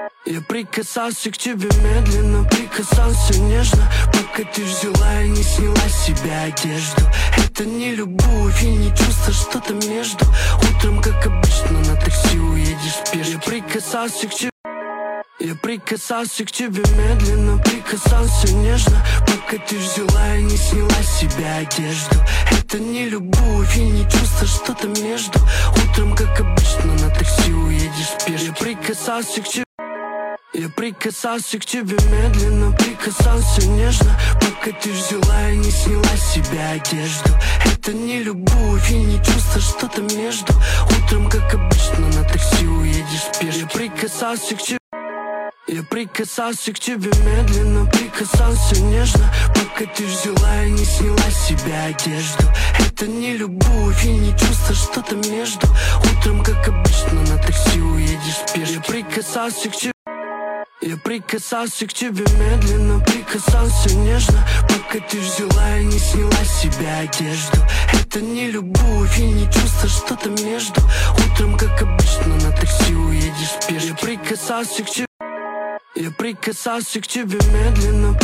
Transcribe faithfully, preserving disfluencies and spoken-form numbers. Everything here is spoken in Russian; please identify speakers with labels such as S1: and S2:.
S1: Я прикасался к тебе медленно, прикасался нежно, пока ты взяла и не сняла с себя одежду. Это не любовь и не чувство, что-то между. Утром, как обычно, на такси уедешь пешком. Я прикасался к тебе. Я прикасался к тебе медленно, прикасался нежно, пока ты взяла и не сняла с себя одежду. Это не любовь и не чувство, что-то между. Утром, как обычно, на такси уедешь пешком. Я прикасался к тебе. Я прикасался к тебе медленно, прикасался нежно, пока ты взяла и не сняла с себя одежду. Это не любовь и не чувство, что-то между. Утром, как обычно, на такси уедешь пешком. Я прикасался к тебе. Я прикасался к тебе медленно, прикасался нежно, пока ты взяла и не сняла с себя одежду. Это не любовь и не чувство, что-то между. Утром, как обычно, на такси уедешь пешком. Я прикасался к тебе. Я прикасался к тебе медленно, прикасался нежно, пока ты взяла и не сняла с себя одежду. Это не любовь и не чувство, что-то между. Утром, как обычно, на такси уедешь пешком. Я прикасался к тебе. Я прикасался к тебе медленно.